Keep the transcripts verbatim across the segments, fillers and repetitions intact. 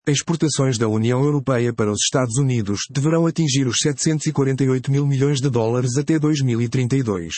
Exportações da União Europeia para os Estados Unidos deverão atingir os setecentos e quarenta e oito mil milhões de dólares até dois mil e trinta e dois.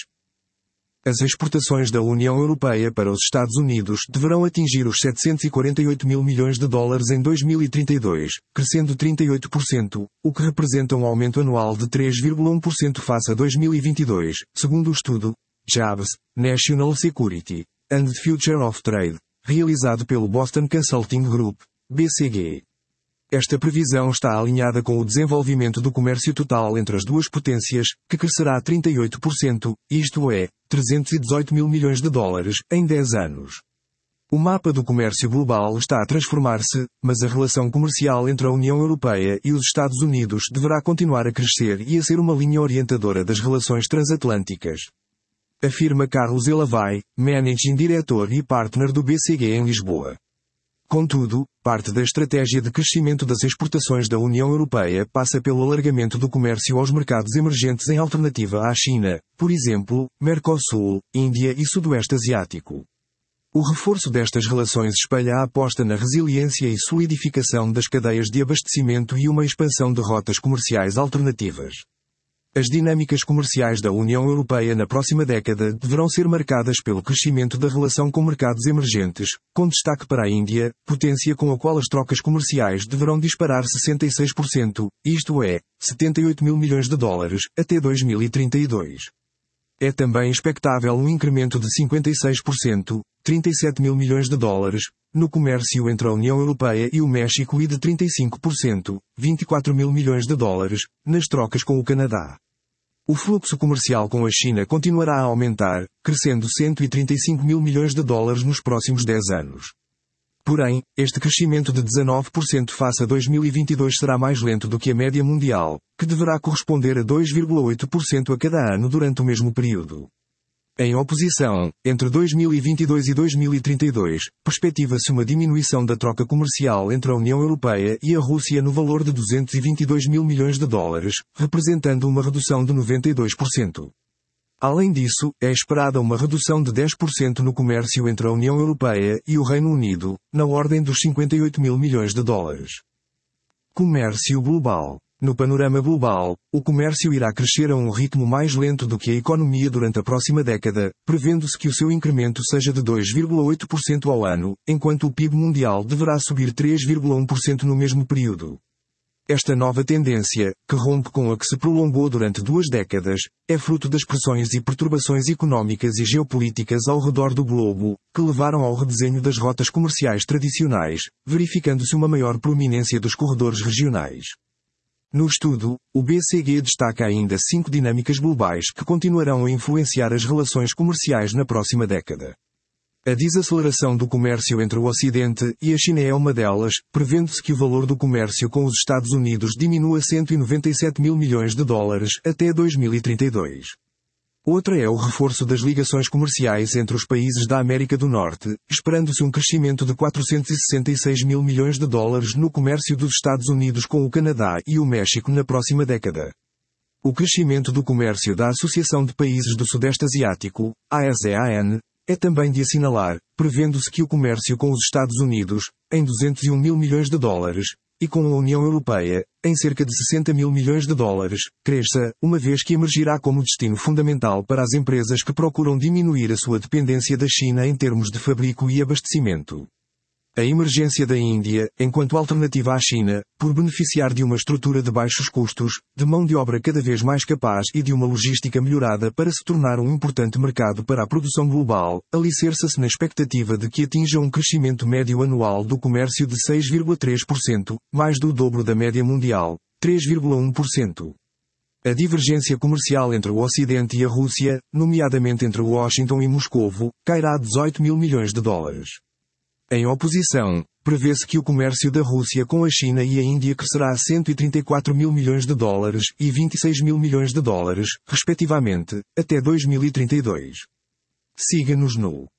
As exportações da União Europeia para os Estados Unidos deverão atingir os setecentos e quarenta e oito mil milhões de dólares em dois mil e trinta e dois, crescendo trinta e oito por cento, o que representa um aumento anual de três vírgula um por cento face a dois mil e vinte e dois, segundo o estudo Jobs, National Security and the Future of Trade, realizado pelo Boston Consulting Group, B C G. Esta previsão está alinhada com o desenvolvimento do comércio total entre as duas potências, que crescerá trinta e oito por cento, isto é, trezentos e dezoito mil milhões de dólares, em dez anos. O mapa do comércio global está a transformar-se, mas a relação comercial entre a União Europeia e os Estados Unidos deverá continuar a crescer e a ser uma linha orientadora das relações transatlânticas. Afirma Carlos Elavai, Managing Director e Partner do B C G em Lisboa. Contudo, parte da estratégia de crescimento das exportações da União Europeia passa pelo alargamento do comércio aos mercados emergentes em alternativa à China, por exemplo, Mercosul, Índia e Sudoeste Asiático. O reforço destas relações espelha a aposta na resiliência e solidificação das cadeias de abastecimento e uma expansão de rotas comerciais alternativas. As dinâmicas comerciais da União Europeia na próxima década deverão ser marcadas pelo crescimento da relação com mercados emergentes, com destaque para a Índia, potência com a qual as trocas comerciais deverão disparar sessenta e seis por cento, isto é, setenta e oito mil milhões de dólares, até dois mil e trinta e dois. É também expectável um incremento de cinquenta e seis por cento, trinta e sete mil milhões de dólares, no comércio entre a União Europeia e o México e de trinta e cinco por cento, vinte e quatro mil milhões de dólares, nas trocas com o Canadá. O fluxo comercial com a China continuará a aumentar, crescendo cento e trinta e cinco mil milhões de dólares nos próximos dez anos. Porém, este crescimento de dezanove por cento face a dois mil e vinte e dois será mais lento do que a média mundial, que deverá corresponder a dois vírgula oito por cento a cada ano durante o mesmo período. Em oposição, entre dois mil e vinte e dois e dois mil e trinta e dois, perspectiva-se uma diminuição da troca comercial entre a União Europeia e a Rússia no valor de duzentos e vinte e dois mil milhões de dólares, representando uma redução de noventa e dois por cento. Além disso, é esperada uma redução de dez por cento no comércio entre a União Europeia e o Reino Unido, na ordem dos cinquenta e oito mil milhões de dólares. Comércio global. No panorama global, o comércio irá crescer a um ritmo mais lento do que a economia durante a próxima década, prevendo-se que o seu incremento seja de dois vírgula oito por cento ao ano, enquanto o P I B mundial deverá subir três vírgula um por cento no mesmo período. Esta nova tendência, que rompe com a que se prolongou durante duas décadas, é fruto das pressões e perturbações económicas e geopolíticas ao redor do globo, que levaram ao redesenho das rotas comerciais tradicionais, verificando-se uma maior prominência dos corredores regionais. No estudo, o B C G destaca ainda cinco dinâmicas globais que continuarão a influenciar as relações comerciais na próxima década. A desaceleração do comércio entre o Ocidente e a China é uma delas, prevendo-se que o valor do comércio com os Estados Unidos diminua cento e noventa e sete mil milhões de dólares até dois mil e trinta e dois. Outra é o reforço das ligações comerciais entre os países da América do Norte, esperando-se um crescimento de quatrocentos e sessenta e seis mil milhões de dólares no comércio dos Estados Unidos com o Canadá e o México na próxima década. O crescimento do comércio da Associação de Países do Sudeste Asiático, ASEAN, é também de assinalar, prevendo-se que o comércio com os Estados Unidos, em duzentos e um mil milhões de dólares, e com a União Europeia, em cerca de sessenta mil milhões de dólares, cresça, uma vez que emergirá como destino fundamental para as empresas que procuram diminuir a sua dependência da China em termos de fabrico e abastecimento. A emergência da Índia, enquanto alternativa à China, por beneficiar de uma estrutura de baixos custos, de mão de obra cada vez mais capaz e de uma logística melhorada para se tornar um importante mercado para a produção global, alicerça-se na expectativa de que atinja um crescimento médio anual do comércio de seis vírgula três por cento, mais do dobro da média mundial, três vírgula um por cento. A divergência comercial entre o Ocidente e a Rússia, nomeadamente entre Washington e Moscovo, cairá a dezoito mil milhões de dólares. Em oposição, prevê-se que o comércio da Rússia com a China e a Índia crescerá a cento e trinta e quatro mil milhões de dólares e vinte e seis mil milhões de dólares, respectivamente, até dois mil e trinta e dois. Siga-nos no